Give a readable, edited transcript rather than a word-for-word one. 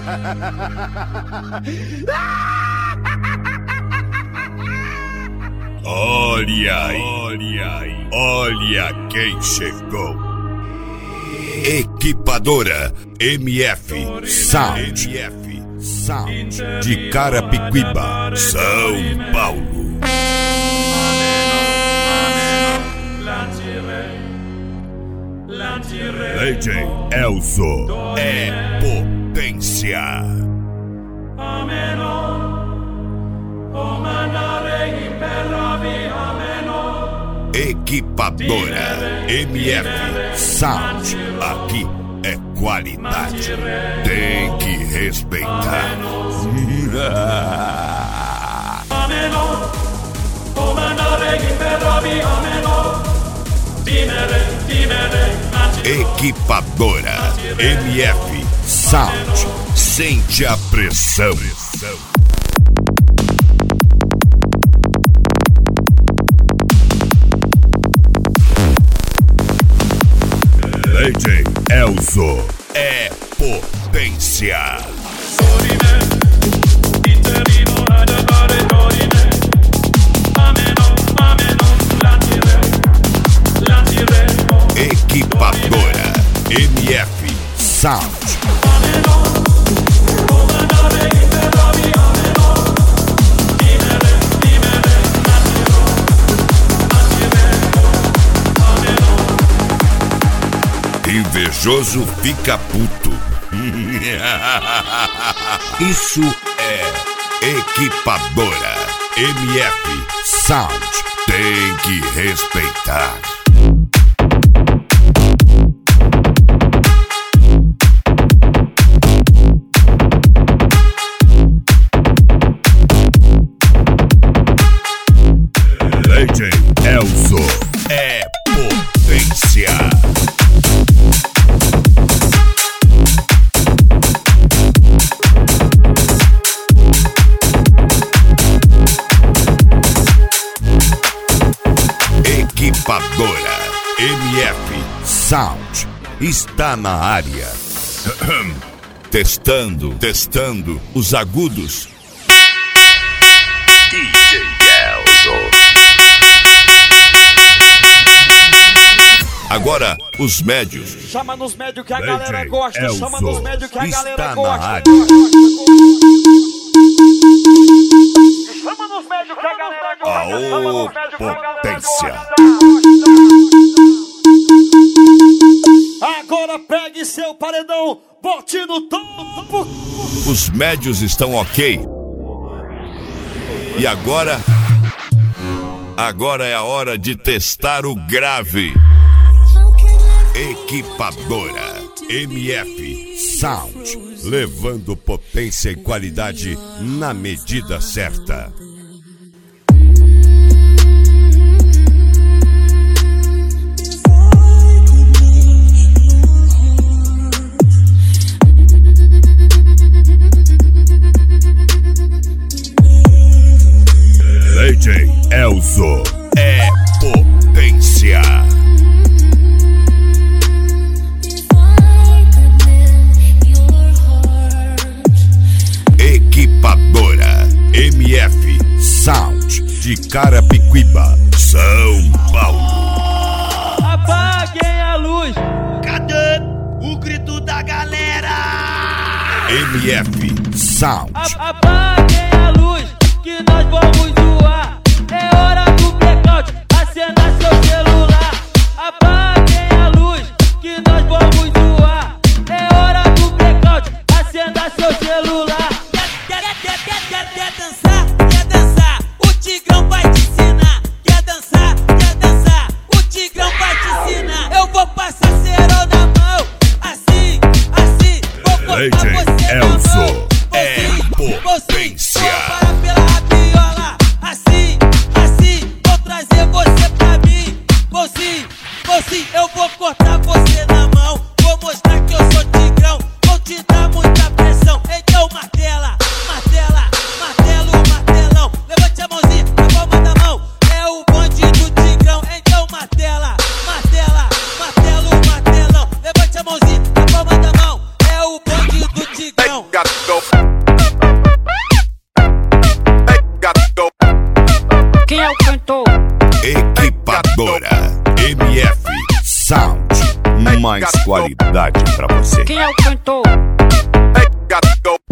Olha aí, olha quem chegou. Equipadora MF Sound de Carapicuíba, São Paulo. DJ Elzo é potência. Equipadora MF Sound, aqui é qualidade, tem que respeitar. Equipadora MF Sound, sente a pressão. DJ Elzo é potência. Equipadora MF Sound. Invejoso fica puto. Isso é Equipadora MF Sound, tem que respeitar. DJ Elzo é potência. Equipadora MF Sound está na área. Testando os agudos. DJ Elzo. Agora os médios. Chama nos médios que a galera gosta. Elzo chama nos médios que a galera gosta. Na área. Chama nos médios que a galera gosta. Chama nos médios que a galera gosta. Agora pegue seu paredão, bote no topo. Os médios estão ok. E agora é a hora de testar o grave. Equipadora MF Sound, levando potência e qualidade na medida certa. DJ Elzo é potência. Equipadora MF Sound de Carapicuíba, São Paulo. Apaguem a luz. Cadê o grito da galera? MF Sound. Apaguem a luz que nós vamos zoar. É hora do blackout, acenda seu celular. Apaguem a luz que nós vamos zoar. É hora do blackout, acenda seu celular. Quer dançar, o Tigrão vai te ensinar. Quer dançar, o Tigrão vai te ensinar. Eu vou passar cerol na mão, assim, vou botar você na mão. Elzo é potência. Vou parar pela rabiola, assim. Sound. Mais qualidade pra você. Quem é o cantor? Got to go.